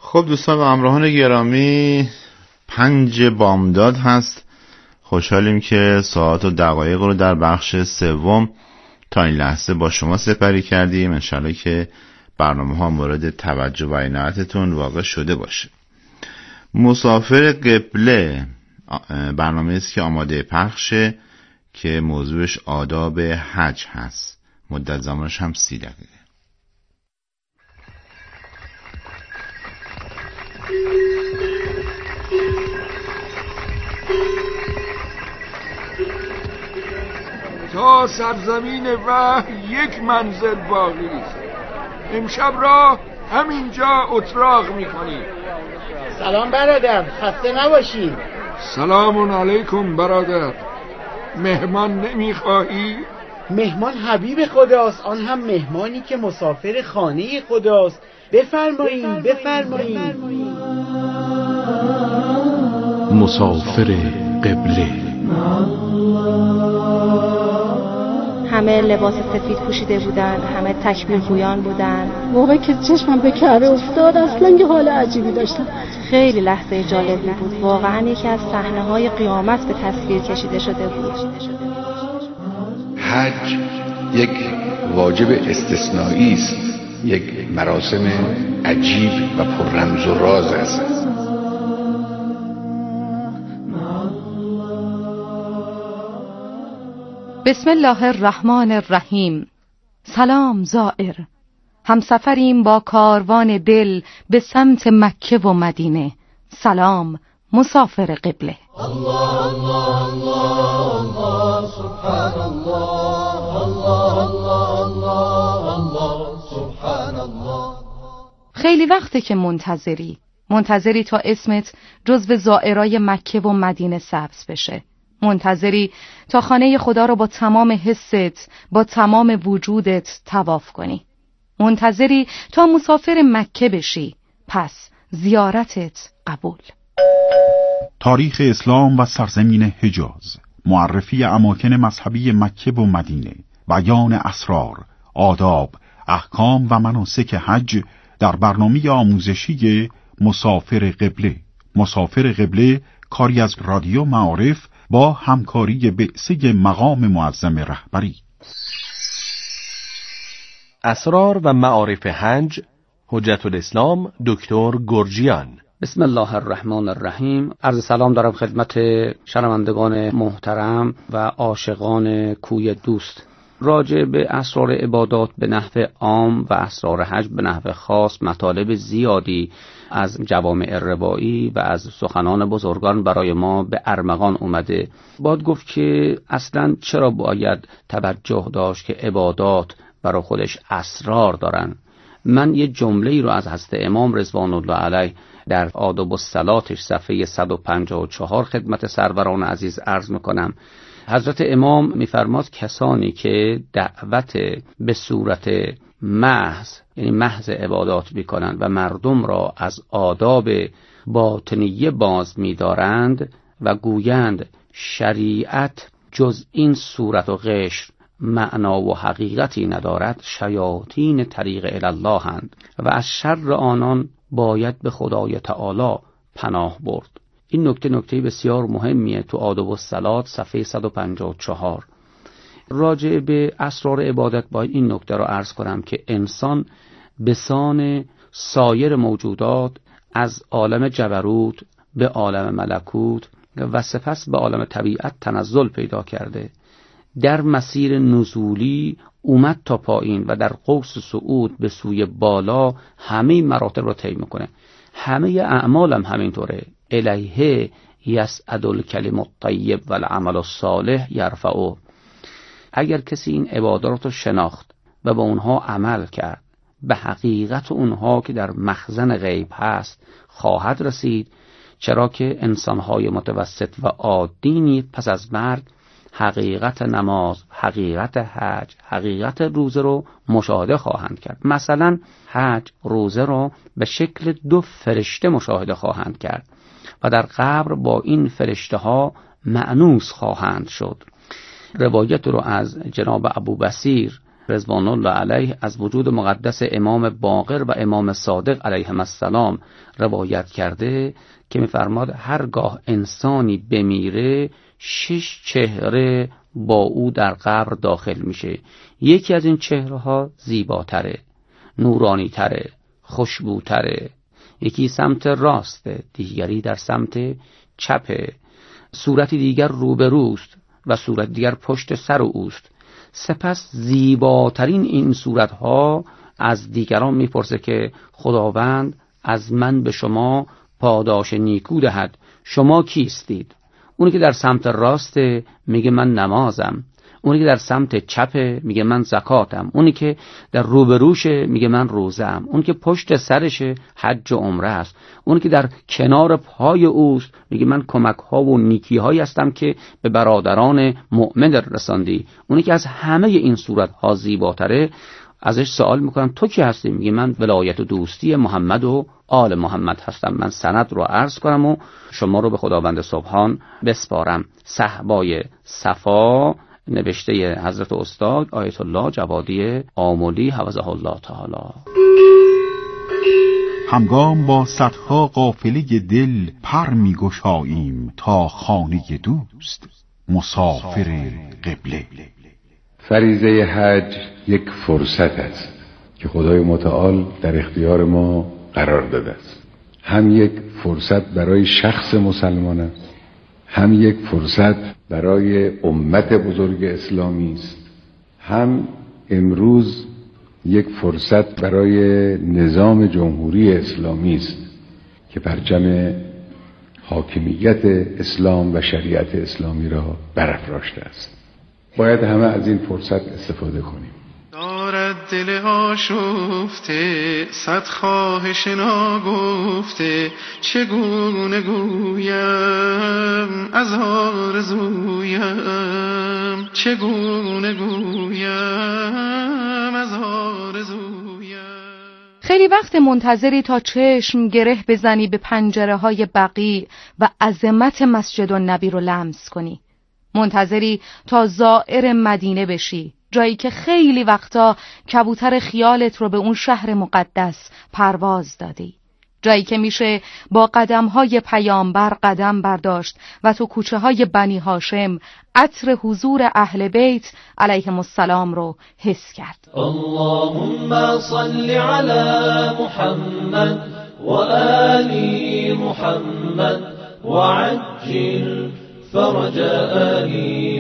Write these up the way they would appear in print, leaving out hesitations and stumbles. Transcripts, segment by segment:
خب دوستان و همراهان گرامی، 5 بامداد هست. خوشحالیم که ساعت و دقایق رو در بخش سوم تا این لحظه با شما سپری کردیم. انشالله که برنامه ها مورد توجه و عنایتتون واقع شده باشه. مسافر قبله برنامه است که آماده پخشه که موضوعش آداب حج هست. مدت زمانش هم 30 دقیقه. تا سرزمین وحی یک منزل باقی است. امشب را همینجا اتراق میکنیم. سلام برادر، خسته نباشی. سلام علیکم برادر. مهمان نمیخواهی؟ مهمان حبیب خداست، آن هم مهمانی که مسافر خانه خداست. بفرمایید بفرمایید. مسافر قبله. همه لباس سفید پوشیده بودن، همه تکبیر گویان بودن. موقعی که چشمم به کعبه افتاد اصلا یه حال عجیبی داشتم. خیلی لحظه جالبی بود، واقعا یکی از صحنه‌های قیامت به تصویر کشیده شده بود. حج یک واجب استثنایی است، یک مراسم عجیب و پر رمز و راز است. بسم الله الرحمن الرحیم. سلام زائر، همسفریم با کاروان دل به سمت مکه و مدینه. سلام مسافر قبله. الله الله الله الله سبحان الله الله الله الله الله سبحان الله. خیلی وقته که منتظری تا اسمت جزو زائرای مکه و مدینه ثبت بشه. منتظری تا خانه خدا رو با تمام حست، با تمام وجودت طواف کنی. منتظری تا مسافر مکه بشی. پس زیارتت قبول. تاریخ اسلام و سرزمین حجاز، معرفی اماکن مذهبی مکه و مدینه، بیان اسرار، آداب، احکام و مناسک حج در برنامه آموزشی مسافر قبله. مسافر قبله کاری از رادیو معارف با همکاری بعثه مقام معظم رهبری. اسرار و معارف حج، حجت الاسلام دکتر گرجیان. بسم الله الرحمن الرحیم. عرض سلام دارم خدمت شنوندگان محترم و عاشقان کوی دوست. راجع به اسرار عبادات به نحو عام و اسرار حج به نحو خاص مطالب زیادی از جوامع روایی و از سخنان بزرگان برای ما به ارمغان اومده. باید گفت که اصلا چرا باید توجه داشت که عبادات برای خودش اسرار دارن. من یه جمله‌ای رو از حضرت امام رضوان الله علیه در آداب الصلاتش صفحه 154 خدمت سروران عزیز عرض میکنم. حضرت امام میفرماد کسانی که دعوت به صورت محض، یعنی محض عبادات میکنند و مردم را از آداب باطنیه باز می‌دارند و گویند شریعت جز این صورت و قشر معنا و حقیقتی ندارد، شیاطین طریق الله اند و از شر آنان باید به خدای تعالی پناه برد. این نکته بسیار مهمیه تو آداب الصلات صفحه 154. راجع به اسرار عبادت باید این نکته رو عرض کنم که انسان به سان سایر موجودات از عالم جبروت به عالم ملکوت و سپس به عالم طبیعت تنزل پیدا کرده. در مسیر نزولی اومد تا پایین و در قوس صعود به سوی بالا همه مراتب رو طی میکنه. همه اعمال هم همینطوره. الیه یسعد الکلم الطیب والعمل الصالح یرفعه. اگر کسی این عبادات رو شناخت و به اونها عمل کرد، به حقیقت اونها که در مخزن غیب هست خواهد رسید، چرا که انسانهای متوسط و عادی پس از مرگ حقیقت نماز، حقیقت حج، حقیقت روزه رو مشاهده خواهند کرد. مثلا حج، روزه رو به شکل 2 فرشته مشاهده خواهند کرد و در قبر با این فرشته ها مأنوس خواهند شد. روایت رو از جناب ابو بصیر رضوان الله علیه از وجود مقدس امام باقر و امام صادق علیهم السلام روایت کرده که می‌فرماد هرگاه انسانی بمیره 6 چهره با او در قبر داخل میشه. یکی از این چهره‌ها زیباتره، نورانی‌تره، خوشبوتره. یکی سمت راسته، دیگری در سمت چپه. صورتی دیگر روبروست و صورت دیگر پشت سر اوست. سپس زیباترین این صورتها از دیگران میپرسه که خداوند از من به شما پاداش نیکو دهد، شما کیستید؟ اونی که در سمت راست میگه من نمازم، اونی که در سمت چپ میگه من زکاتم، اونی که در روبروشه میگه من روزه‌ام، اونی که پشت سرشه حج و عمره است، اونی که در کنار پای اوست میگه من کمک‌ها و نیکی‌هایی هستم که به برادران مؤمن رساندی. اونی که از همه این صورت‌ها زیباتره ازش سوال میکنم تو کی هستی؟ میگه من ولایت و دوستی محمد و آل محمد هستم. من سند رو عرض کنم و شما رو به خداوند سبحان بسپارم. صحبای صفا، نوشته حضرت استاد آیت الله جوادی آملی حفظه الله تعالی. همگام با صدها قافله دل پر می‌گشاییم تا خانه دوست، مسافر قبله. فریضه حج یک فرصت است که خدای متعال در اختیار ما قرار داده است. هم یک فرصت برای شخص مسلمان است، هم یک فرصت برای امت بزرگ اسلامی است، هم امروز یک فرصت برای نظام جمهوری اسلامی است که پرچم حاکمیت اسلام و شریعت اسلامی را برافراشته است. باید همه از این فرصت استفاده کنیم. دارد دل آشفته صد خواهش ناگفته، چگونه گویم از آرزویم، چگونه گویم از آرزویم. خیلی وقت منتظری تا چشم گره بزنی به پنجره‌های بقیع و عظمت مسجد النبی رو لمس کنی. منتظری تا زائر مدینه بشی، جایی که خیلی وقتا کبوتر خیالت رو به اون شهر مقدس پرواز دادی، جایی که میشه با قدم‌های پیامبر قدم برداشت و تو کوچه‌های بنی هاشم عطر حضور اهل بیت علیهم السلام رو حس کرد. اللهم صل علی محمد و آل محمد و عجل فرج آل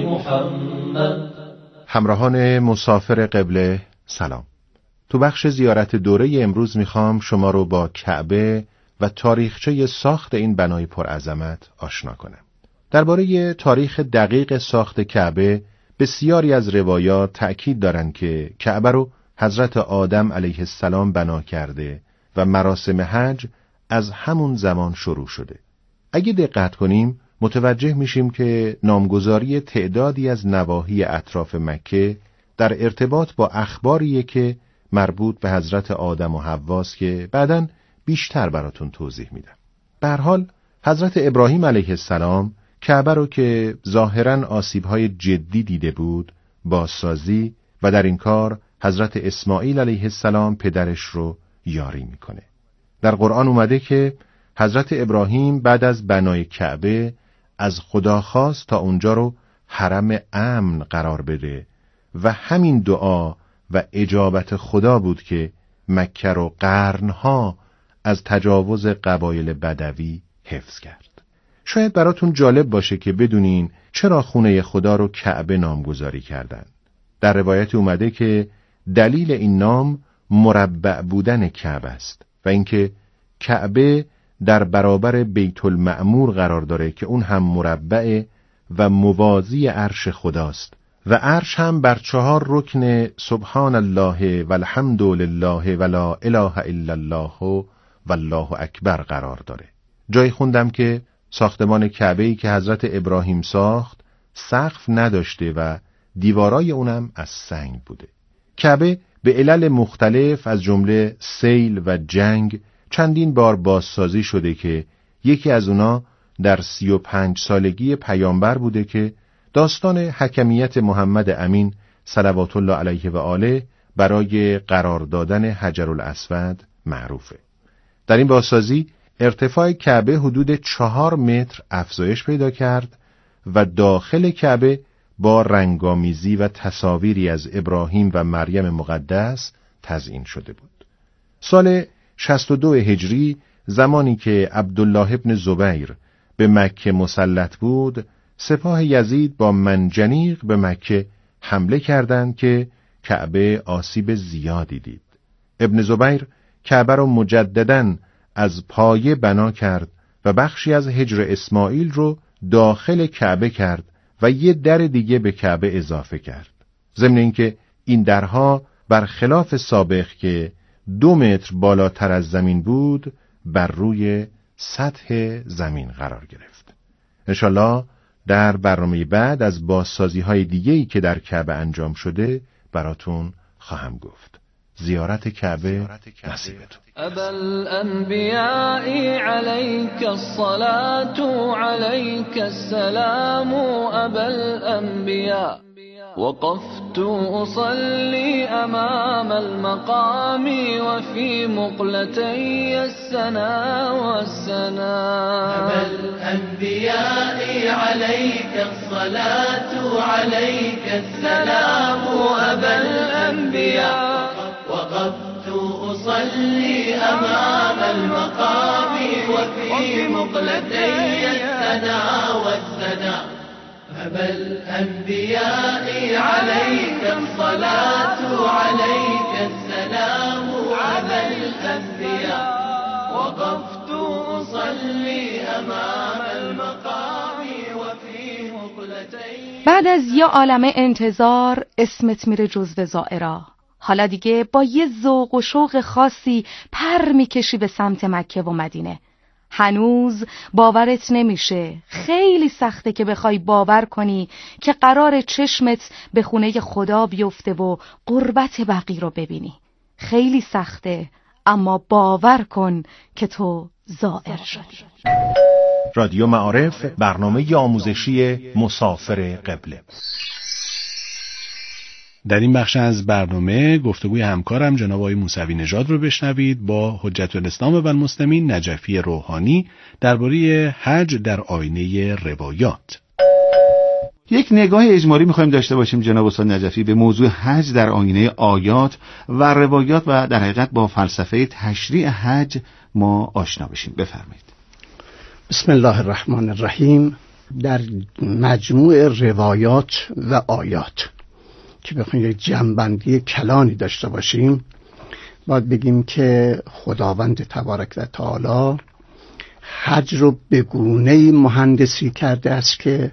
محمد. همراهان مسافر قبله سلام. تو بخش زیارت دوره امروز میخوام شما رو با کعبه و تاریخچه ساخت این بنای پرعظمت آشنا کنم. درباره تاریخ دقیق ساخت کعبه بسیاری از روایات تأکید دارن که کعبه رو حضرت آدم علیه السلام بنا کرده و مراسم حج از همون زمان شروع شده. اگه دقت کنیم متوجه میشیم که نامگذاری تعدادی از نواحی اطراف مکه در ارتباط با اخباریه که مربوط به حضرت آدم و حواست که بعداً بیشتر براتون توضیح میدم. به هر حال حضرت ابراهیم علیه السلام کعبه رو که ظاهراً آسیب‌های جدی دیده بود بازسازی و در این کار حضرت اسماعیل علیه السلام پدرش رو یاری میکنه. در قرآن اومده که حضرت ابراهیم بعد از بنای کعبه از خدا خواست تا اونجا رو حرم امن قرار بده و همین دعا و اجابت خدا بود که مکه رو قرنها از تجاوز قبایل بدوی حفظ کرد. شاید براتون جالب باشه که بدونین چرا خونه خدا رو کعبه نامگذاری کردن. در روایت اومده که دلیل این نام مربع بودن کعبه است و اینکه کعبه در برابر بیت المعمور قرار داره که اون هم مربع و موازی عرش خداست و عرش هم بر 4 رکن سبحان الله والحمد لله ولا اله الا الله والله اکبر قرار داره. جای خوندم که ساختمان کعبه‌ای که حضرت ابراهیم ساخت سقف نداشته و دیوارای اونم از سنگ بوده. کعبه به علل مختلف از جمله سیل و جنگ چندین بار بازسازی شده که یکی از اونا در 35 سالگی پیامبر بوده که داستان حکمیت محمد امین صلوات الله علیه و آله برای قرار دادن حجر الاسود معروفه. در این بازسازی ارتفاع کعبه حدود 4 متر افزایش پیدا کرد و داخل کعبه با رنگامیزی و تصاویری از ابراهیم و مریم مقدس تزیین شده بود. سال 62 هجری زمانی که عبدالله ابن زبیر به مکه مسلط بود، سپاه یزید با منجنیق به مکه حمله کردند که کعبه آسیب زیادی دید. ابن زبیر کعبه را مجدداً از پایه بنا کرد و بخشی از حجر اسماعیل رو داخل کعبه کرد و یه در دیگه به کعبه اضافه کرد. ضمن اینکه این درها برخلاف سابق که 2 متر بالاتر از زمین بود، بر روی سطح زمین قرار گرفت. انشالله در برنامه بعد از بازسازی‌های دیگه‌ای که در کعبه انجام شده براتون خواهم گفت. زیارت کعبه نصیبتون. أبا الأنبياء عليك الصلاة عليك السلام أبا الأنبياء وقفت أصلي أمام المقام وفي مقلتي السنا والسنا أبا الأنبياء عليك الصلاة عليك السلام أبا الأنبياء وقفت أصلي أمام المقام وفي مقلتي السنا والسنا أبا الأنبياء عليك الصلاة عليك السلام أبا الأنبياء وقفت أصلي أمام المقام وفي مقلتي. بعد از یه عالمه انتظار اسمت میره جزو زائرا. حالا دیگه با یه ذوق و شوق خاصی پر میکشی به سمت مکه و مدینه. هنوز باورت نمیشه، خیلی سخته که بخوای باور کنی که قرار چشمت به خونه خدا بیفته و قربت بقی رو ببینی. خیلی سخته، اما باور کن که تو زائر شدی. رادیو معارف، برنامه آموزشی مسافر قبله. در این بخش از برنامه گفتگوی همکارم جناب آقای موسوی نژاد رو بشنوید با حجت الاسلام و المسلمین نجفی روحانی درباره حج در آینه روایات. یک نگاه اجمالی می‌خوایم داشته باشیم جناب استاد نجفی به موضوع حج در آینه آیات و روایات و در حقیقت با فلسفه تشریع حج ما آشنا بشیم. بفرمایید. بسم الله الرحمن الرحیم. در مجموع روایات و آیات که بخوایم یک جمع‌بندی کلانی داشته باشیم، باید بگیم که خداوند تبارک و تعالی حج رو به گونه‌ای مهندسی کرده است که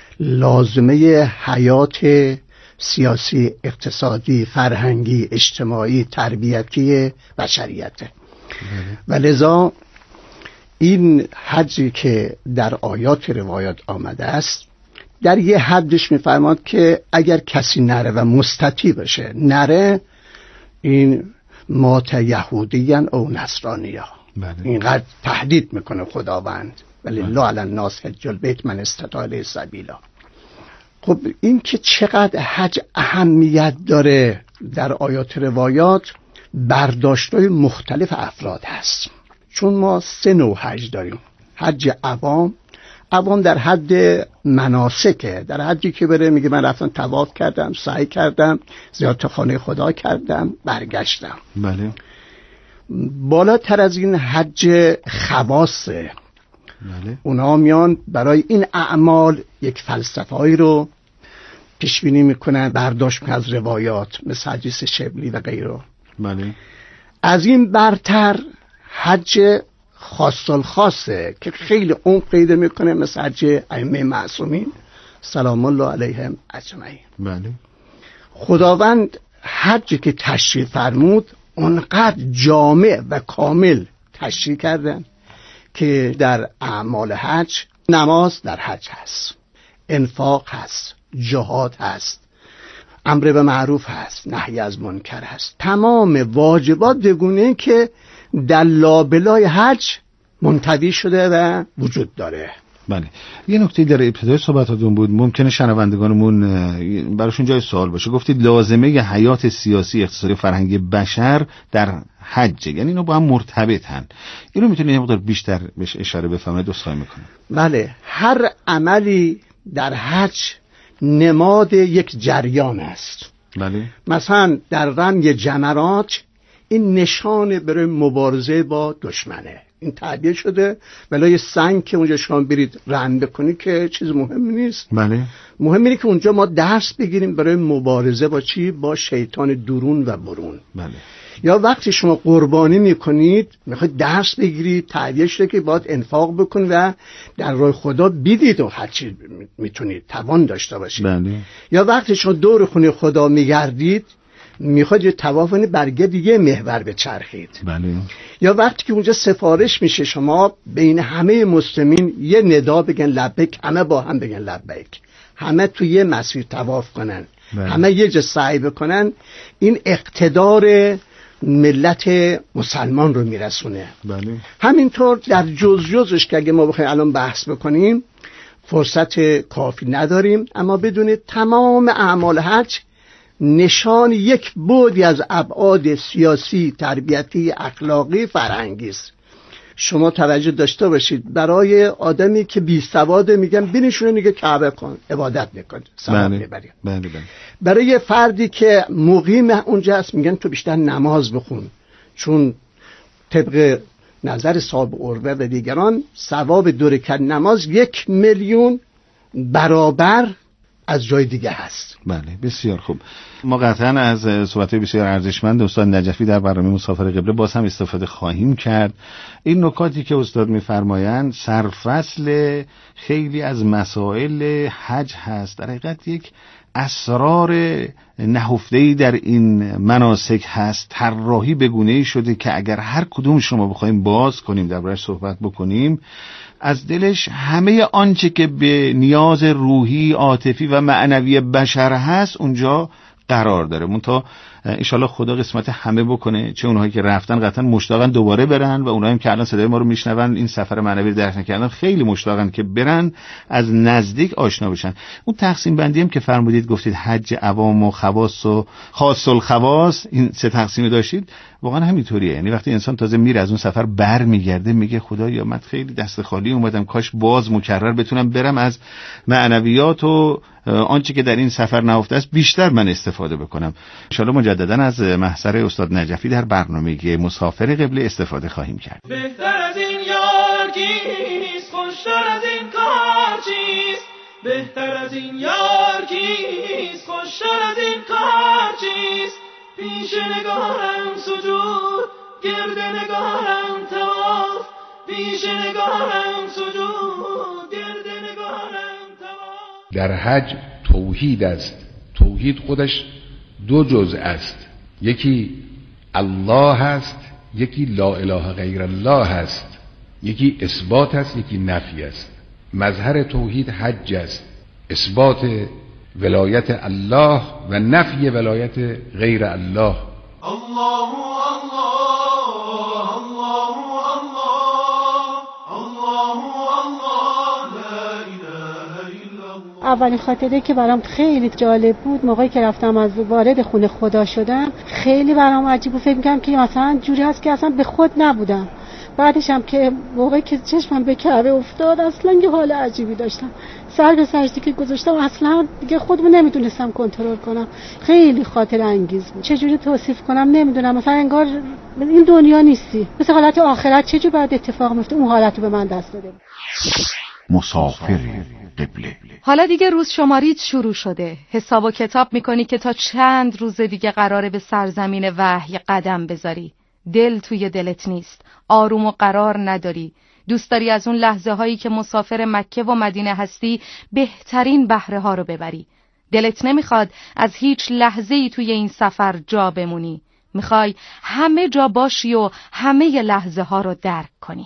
لازمه حیات سیاسی، اقتصادی، فرهنگی، اجتماعی، تربیتی بشریته. و لذا این حجی که در آیات روایات آمده است در یه حدش میفرماد که اگر کسی نره و مستطیع بشه نره، این مات یهودیان او نصرانیا. اینقدر تهدید میکنه خداوند، ولی لا علی الناس حج البیت من استطاع الیه سبیلا. خب این که چقدر حج اهمیت داره در آیات روایات برداشت‌های مختلف افراد هست. چون ما 3 نوع حج داریم. حج عوام در حد مناسکه، در حدی که بره میگه من رفتم طواف کردم، سعی کردم، زیارت خانه خدا کردم، برگشتم. بله. بالاتر از این حج خواصه. بله. اونا میان برای این اعمال یک فلسفه‌ای رو پیش بینی میکنن، برداشت میکنن از روایات مثل حدیث شبلی و غیره. بله. از این برتر حج خاص الخاصه که خیلی عمق پیدا میکنه مثل حج ائمه معصومین سلام الله علیهم اجمعین. بله. خداوند حج که تشریع فرمود اونقدر جامع و کامل تشریع کردن که در اعمال حج نماز در حج هست، انفاق هست، جهاد هست، امر به معروف هست، نهی از منکر هست. تمام واجبات بگونه که در لابلای حج منطوی شده و وجود داره. بله. یه نکته در ابتدای صحبتاتون بود، ممکنه شنوندگانمون براشون جای سوال باشه. گفتید لازمه حیات سیاسی، اقتصادی، فرهنگی بشر در حج، یعنی اینا با هم مرتبطن. اینو میتونید یه مقدار بیشتر بهش اشاره بفرمایید؟ عذرخواهی میکنم. بله، هر عملی در حج نماد یک جریان است. بله. مثلا در رمی جمرات این نشانه برای مبارزه با دشمنه، این تعبیه شده. ولی سنگ که اونجا شما برید رند بکنی که چیز مهمی نیست. بله. مهم اینه که اونجا ما درس بگیریم برای مبارزه با چی؟ با شیطان درون و برون. بله. یا وقتی شما قربانی میکنید میخواید درس بگیرید، تعبیه شده که باید انفاق بکنید و در راه خدا بدید و هر چی میتونید توان داشته باشید. بله. یا وقتی شما دور خونه خدا میگردید میخواید یه طواف برگه دیگه محور بچرخید. بله. یا وقتی که اونجا سفارش میشه شما بین همه مسلمین یه ندا بگن لبیک، همه با هم بگن لبیک، همه توی یه مسیر طواف کنن. بله. همه یه جا سعی بکنن، این اقتدار ملت مسلمان رو میرسونه. بله. همینطور در جزش که اگه ما بخوایم الان بحث بکنیم فرصت کافی نداریم، اما بدونید تمام اعمال حج نشان یک بعدی از ابعاد سیاسی، تربیتی، اخلاقی، فرهنگی است. شما توجه داشته باشید برای آدمی که بی سواده میگن بنشونه دیگه کعبه کن، عبادت میکن، ثواب میبری. بله بله. برای فردی که مقیم اونجا است میگن تو بیشتر نماز بخون، چون طبق نظر صاحب عروه و دیگران ثواب 2 رکعت نماز 1,000,000 برابر از جای دیگه هست. بله، بسیار خوب. ما قطعا از صحبت‌های بسیار ارزشمند استاد نجفی در برنامه مسافر قبله باز هم استفاده خواهیم کرد. این نکاتی که استاد می‌فرمایند سرفصل خیلی از مسائل حج هست. در حقیقت یک اسرار نهفته‌ای در این مناسک هست، طراحی به گونه‌ای شده که اگر هر کدومش رو ما بخوایم باز کنیم دربارش صحبت بکنیم، از دلش همه آنچه که به نیاز روحی، عاطفی و معنوی بشر هست اونجا قرار داره. منتها انشالله خدا قسمت همه بکنه، چه اونهایی که رفتن قطعا مشتاقن دوباره برن و اونهایی که الان صدای ما رو میشنون این سفر معنوی رو درک نکردن خیلی مشتاقن که برن از نزدیک آشنا بشن. اون تقسیم بندی هم که فرمودید، گفتید حج عوام و خواص و خاص الخواص، این 3 تقسیم داشتید، واقعا همینطوریه. یعنی وقتی انسان تازه میره از اون سفر برمیگرده میگه خدایا من خیلی دست خالی اومدم، کاش باز مکرر بتونم برم از معنویات و آنچه که در این سفر نهفته است بیشتر من استفاده بکنم. ان شاءالله مجددا از محضر استاد نجفی در برنامه مسافر قبله استفاده خواهیم کرد. بهتر از این یار کیست، خوشتر از این کار چیست؟ بهتر از این یار کیست، خوشتر از این کار چیست؟ پیش نگارم سجود، گرد نگارم طواف، پیش نگارم سجود، گرد نگارم طواف. در حج توحید است. توحید خودش 2 جزء است، یکی الله هست، یکی لا اله غیر الله هست، یکی اثبات است، یکی نفی است. مظهر توحید حج است، اثبات ولایت الله و نفی ولایت غیر الله. الله الله الله الله الله لا اله الا الله. اولین خاطره که برام خیلی جالب بود موقعی که رفتم از وارد خونه خدا شدم، خیلی برام عجیب بود. فکر می‌کردم که مثلا جوری هست که اصلا به خود نبودم. بعدش هم که موقعی که چشمم به کعبه افتاد اصلا یه حال عجیبی داشتم. سر به سجده که گذاشتم اصلا دیگه خودمو نمیتونستم کنترل کنم. خیلی خاطر انگیز بود. چجوری توصیف کنم نمیدونم. مثلا انگار این دنیا نیستی. مثل حالت آخرت چجوری بعد اتفاق میفته اون حالت رو به من دست داده. مسافر قبله. حالا دیگه روز شماریت شروع شده. حساب و کتاب میکنی که تا چند روز دیگه قراره به سرزمین وحی قدم بذاری. دل توی دلت نیست، آروم و قرار نداری. دوست داری از اون لحظه هایی که مسافر مکه و مدینه هستی بهترین بهره ها رو ببری. دلت نمیخواد از هیچ لحظه‌ای توی این سفر جا بمونی. میخوای همه جا باشی و همه لحظه ها رو درک کنی.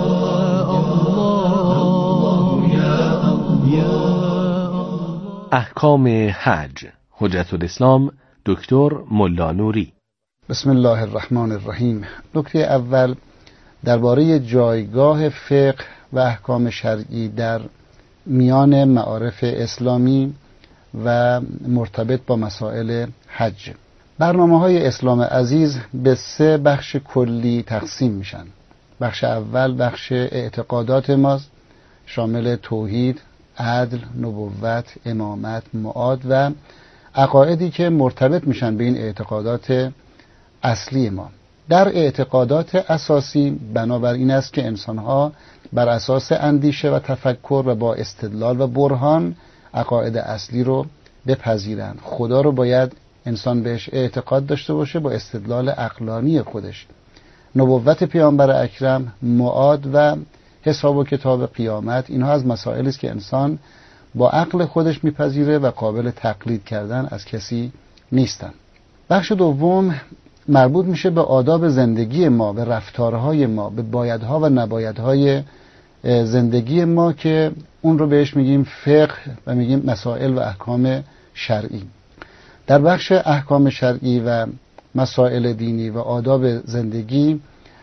احکام حج، حجت الاسلام دکتر ملا نوری. بسم الله الرحمن الرحیم. نکته اول درباره جایگاه فقه و احکام شرعی در میان معارف اسلامی و مرتبط با مسائل حج. برنامه‌های اسلام عزیز به 3 بخش کلی تقسیم میشن. بخش اول بخش اعتقادات ماست، شامل توحید، عدل، نبوت، امامت، معاد و عقایدی که مرتبط میشن به این اعتقادات اصلی ما. در اعتقادات اساسی بنابر این است که انسانها بر اساس اندیشه و تفکر و با استدلال و برهان عقاید اصلی رو بپذیرند. خدا رو باید انسان بهش اعتقاد داشته باشه با استدلال عقلانی خودش. نبوت پیامبر اکرم، معاد و حساب و کتاب قیامت، اینها از مسائلی است که انسان با عقل خودش میپذیره و قابل تقلید کردن از کسی نیستن. بخش دوم مربوط میشه به آداب زندگی ما، به رفتارهای ما، به بایدها و نبایدهای زندگی ما که اون رو بهش میگیم فقه و میگیم مسائل و احکام شرعی. در بخش احکام شرعی و مسائل دینی و آداب زندگی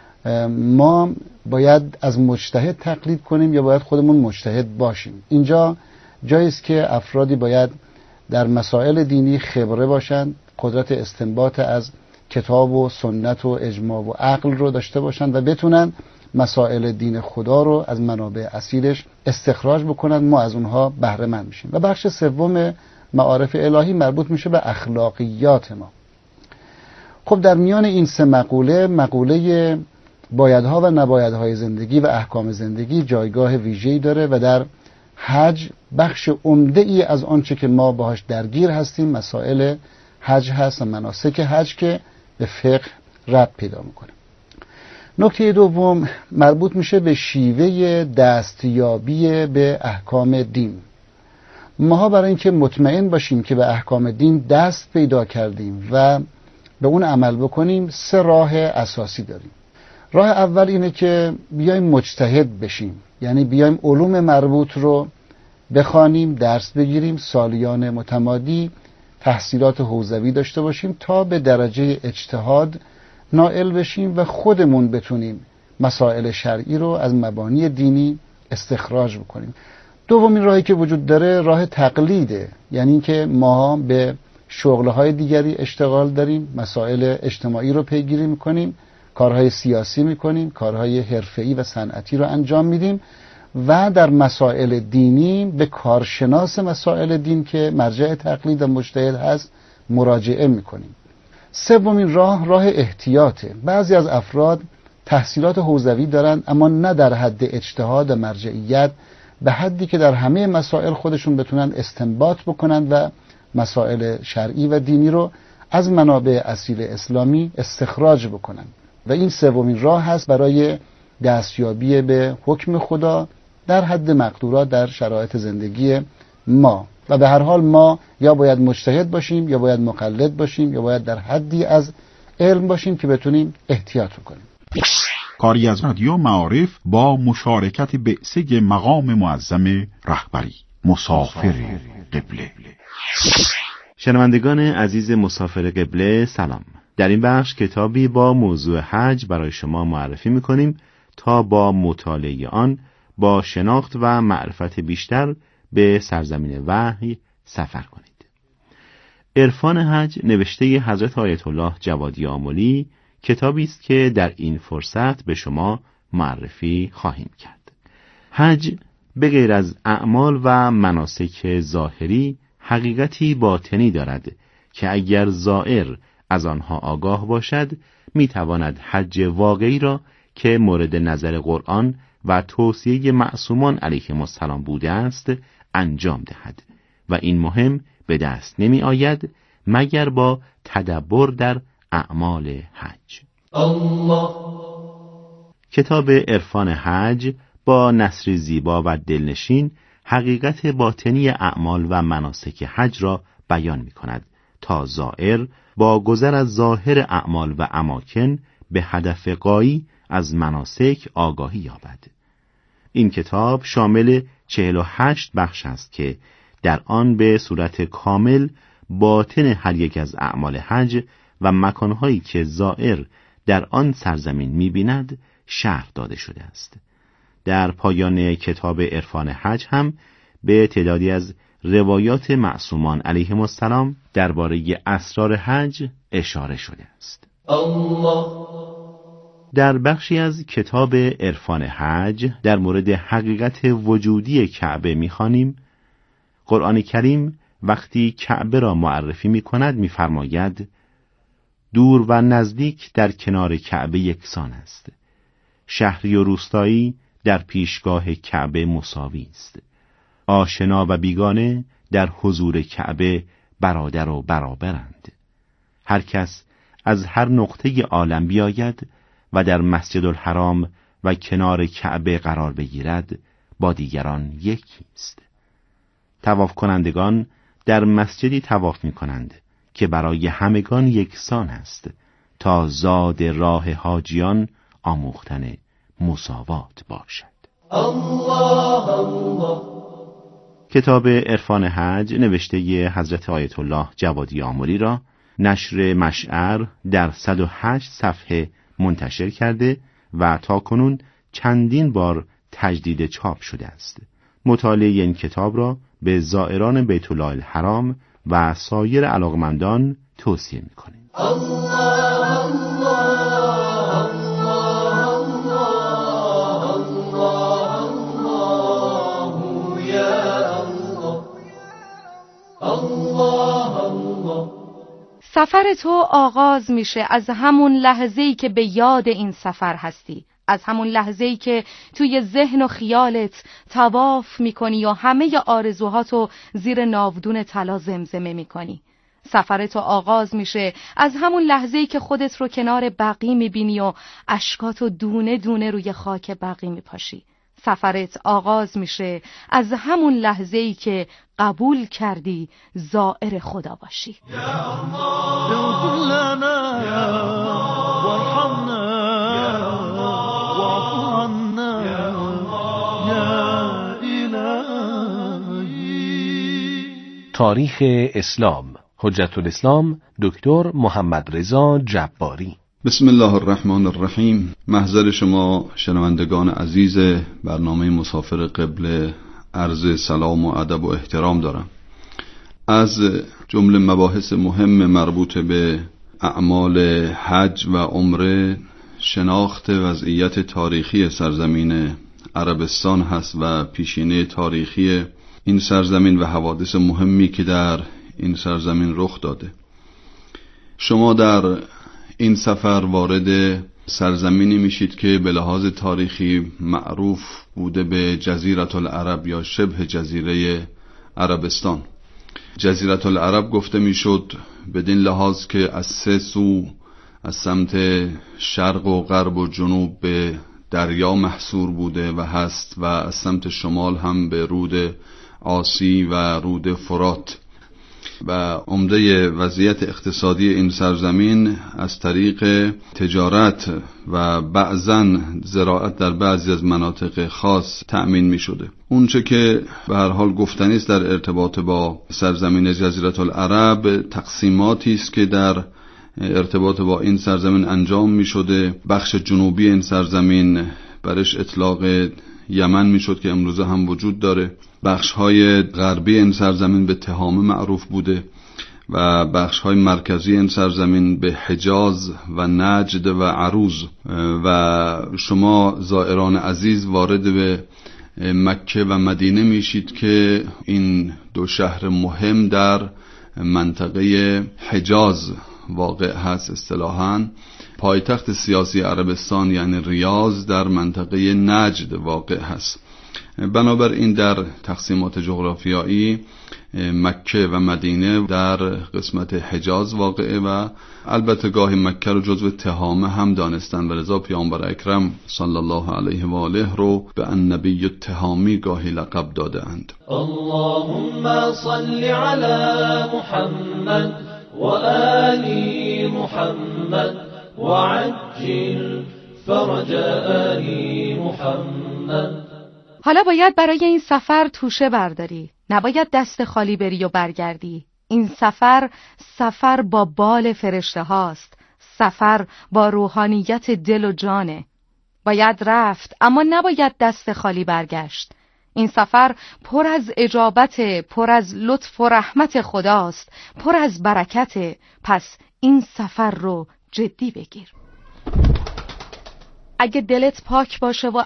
ما باید از مجتهد تقلید کنیم یا باید خودمون مجتهد باشیم. اینجا جایی است که افرادی باید در مسائل دینی خبره باشند، قدرت استنباط از کتاب و سنت و اجماع و عقل رو داشته باشند و بتونن مسائل دین خدا رو از منابع اصیلش استخراج بکنن، ما از اونها بهره مند میشیم. و بخش سوم معارف الهی مربوط میشه به اخلاقیات ما. خب در میان این 3 مقوله بایدها و نبایدهای زندگی و احکام زندگی جایگاه ویژه‌ای داره و در حج بخش عمده ای از آنچه که ما باهاش درگیر هستیم مسائل حج هست و مناسک حج که به فقه ربط پیدا میکنه. نکته دوم مربوط میشه به شیوه دستیابی به احکام دین. ماها برای اینکه مطمئن باشیم که به احکام دین دست پیدا کردیم و به اون عمل بکنیم 3 راه اساسی داریم. راه اول اینه که بیایم مجتهد بشیم، یعنی بیایم علوم مربوط رو بخوانیم، درس بگیریم، سالیان متمادی تحصیلات حوزوی داشته باشیم تا به درجه اجتهاد نائل بشیم و خودمون بتونیم مسائل شرعی رو از مبانی دینی استخراج بکنیم. دومین راهی که وجود داره راه تقلیده، یعنی اینکه ما به شغلهای دیگری اشتغال داریم، مسائل اجتماعی رو پیگیری میکنیم، کارهای سیاسی میکنیم، کارهای حرفه‌ای و صنعتی رو انجام میدیم و در مسائل دینی به کارشناس مسائل دین که مرجع تقلید و مجتهد هست مراجعه میکنیم. سومین راه احتیاطه. بعضی از افراد تحصیلات حوزوی دارن اما نه در حد اجتهاد و مرجعیت به حدی که در همه مسائل خودشون بتونن استنباط بکنن و مسائل شرعی و دینی رو از منابع اصیل اسلامی استخراج بکنن و این سومین راه هست برای دستیابی به حکم خدا در حد مقدورات در شرایط زندگی ما. و به هر حال ما یا باید مجتهد باشیم یا باید مقلد باشیم یا باید در حدی از علم باشیم که بتونیم احتیاط کنیم. کاری از رادیو معارف با مشارکت بعثه مقام معظم رهبری مسافر قبله. شنوندگان عزیز مسافر قبله سلام. در این بخش کتابی با موضوع حج برای شما معرفی می‌کنیم تا با مطالعه آن با شناخت و معرفت بیشتر به سرزمین وحی سفر کنید. عرفان حج نوشته حضرت آیت الله جوادی آملی کتابی است که در این فرصت به شما معرفی خواهیم کرد. حج به غیر از اعمال و مناسک ظاهری حقیقتی باطنی دارد که اگر زائر از آنها آگاه باشد میتواند حج واقعی را که مورد نظر قرآن و توصیه معصومان علیهم السلام بوده است انجام دهد و این مهم به دست نمی آید مگر با تدبر در اعمال حج. الله. کتاب عرفان حج با نثر زیبا و دلنشین حقیقت باطنی اعمال و مناسک حج را بیان می کند تا زائر با گذر از ظاهر اعمال و اماکن به هدف غایی از مناسک آگاهی یابد. این کتاب شامل 48 بخش است که در آن به صورت کامل باطن هر یک از اعمال حج و مکانهایی که زائر در آن سرزمین می‌بیند شرح داده شده است. در پایان کتاب عرفان حج هم به تعدادی از روایات معصومان علیهم السلام درباره اسرار حج اشاره شده است. در بخشی از کتاب عرفان حج در مورد حقیقت وجودی کعبه می‌خوانیم قرآن کریم وقتی کعبه را معرفی می‌کند می‌فرماید دور و نزدیک در کنار کعبه یکسان است. شهری و روستایی در پیشگاه کعبه مساوی است. آشنا و بیگانه در حضور کعبه برادر و برابرند. هر کس از هر نقطه عالم بیاید و در مسجد الحرام و کنار کعبه قرار بگیرد با دیگران یکی است. طواف کنندگان در مسجدی طواف می کنند که برای همگان یکسان است تا زاد راه حاجیان آموختن مساوات باشد. الله الله. کتاب عرفان حج نوشته حضرت آیت الله جوادی آملی را نشر مشعر در 108 صفحه منتشر کرده و تاکنون چندین بار تجدید چاپ شده است. مطالعه این کتاب را به زائران بیت الله الحرام و سایر علاقمندان توصیه می‌کنیم. الله الله سفر تو آغاز میشه از همون لحظه‌ای که به یاد این سفر هستی، از همون لحظه‌ای که توی ذهن و خیالت طواف میکنی و همه آرزوهاتو زیر ناودون طلا زمزمه میکنی. سفر تو آغاز میشه از همون لحظه‌ای که خودت رو کنار بقیع میبینی و اشکاتو دونه دونه روی خاک بقیع میپاشی. سفرت آغاز میشه از همون لحظه‌ای که قبول کردی زائر خدا باشی. تاریخ اسلام حجت الاسلام دکتر محمد رضا جباری. بسم الله الرحمن الرحیم. محضر شما شنوندگان عزیز برنامه مسافر قبله عرض سلام و ادب و احترام دارم. از جمله مباحث مهم مربوط به اعمال حج و عمره شناخت وضعیت تاریخی سرزمین عربستان هست و پیشینه تاریخی این سرزمین و حوادث مهمی که در این سرزمین رخ داده. شما در این سفر وارد سرزمینی میشید که به لحاظ تاریخی معروف بوده به جزیره العرب یا شبه جزیره عربستان. جزیره العرب گفته میشد بدین لحاظ که از سه سو از سمت شرق و غرب و جنوب به دریا محصور بوده و هست و از سمت شمال هم به رود آسی و رود فرات و عمده وضعیت اقتصادی این سرزمین از طریق تجارت و بعضاً زراعت در بعضی از مناطق خاص تأمین می شده. اونچه که به هر حال گفتنی است در ارتباط با سرزمین جزیره العرب تقسیماتی است که در ارتباط با این سرزمین انجام می شده. بخش جنوبی این سرزمین برش اطلاق یمن می شد که امروزه هم وجود داره. بخش‌های غربی این سرزمین به تهامه معروف بوده و بخش‌های مرکزی این سرزمین به حجاز و نجد و عروض. و شما زائران عزیز وارد به مکه و مدینه میشید که این دو شهر مهم در منطقه حجاز واقع هست. اصطلاحاً پایتخت سیاسی عربستان یعنی ریاض در منطقه نجد واقع هست. بنابراین در تقسیمات جغرافیایی مکه و مدینه در قسمت حجاز واقعه و البته گاهی مکه رو جزو تهامه هم دانستن و لذا پیامبر اکرم صلی الله علیه و آله رو به النبی التهامی گاهی لقب داده اند. اللهم صل علی محمد و آل محمد و عجل فرج آل محمد. حالا باید برای این سفر توشه برداری، نباید دست خالی بری و برگردی. این سفر با بال فرشته هاست، سفر با روحانیت دل و جانه. باید رفت اما نباید دست خالی برگشت. این سفر پر از اجابت، پر از لطف و رحمت خداست، پر از برکت. پس این سفر رو جدی بگیر. اگه دلت پاک باشه و